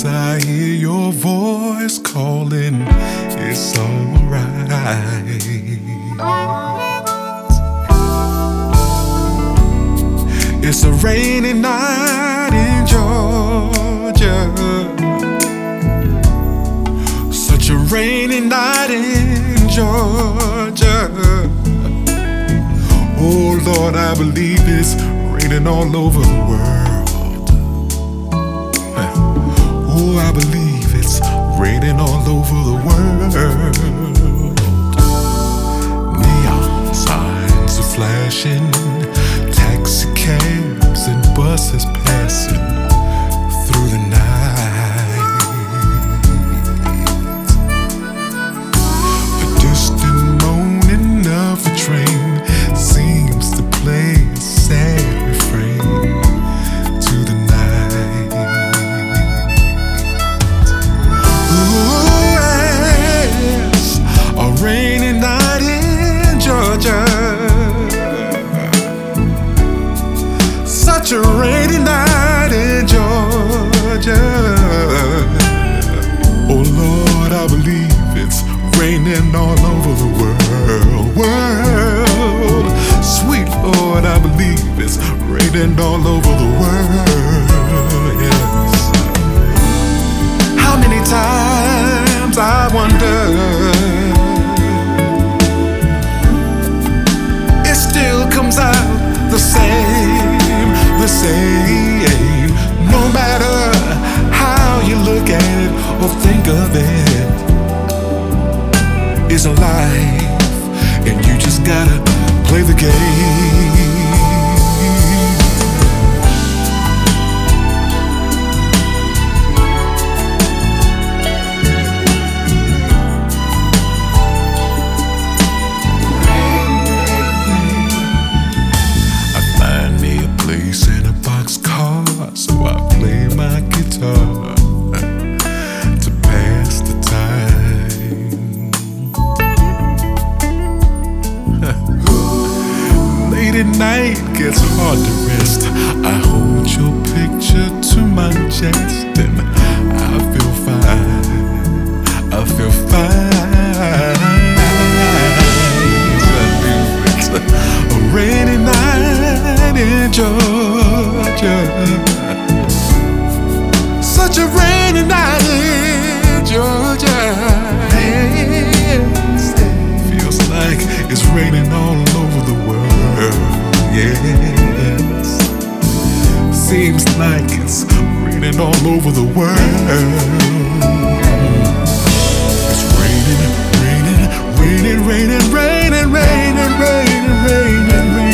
'cause I hear your voice calling. It's alright. It's a rainy night in Georgia. Such a rainy night in Georgia. Oh Lord, I believe it's raining all over the world. Oh, I believe it's raining all over the world. Neon signs are flashing, taxi cabs and buses passing through the night. The distant moaning of the train seems to play a sad refrain to the night. Ooh, yes, a rainy night in Georgia. Such a rainy night in Georgia. Oh Lord, I believe it's raining all over the world. Sweet Lord, I believe it's raining all over the world. Yes. How many times I wonder, it still comes out the same. The same, no matter how you look at it or think of it. It's a life, and you just gotta play the game. In a boxcar, so I play my guitar to pass the time. Late at night gets hard to rest. I hold your picture to my chest, and I feel fine. I feel fine. A rainy night in Georgia. Such a rainy night in Georgia. Yes. Feels like it's raining all over the world. Yes. Seems like it's raining all over the world. It's raining, raining, raining, raining, raining, raining, raining, raining.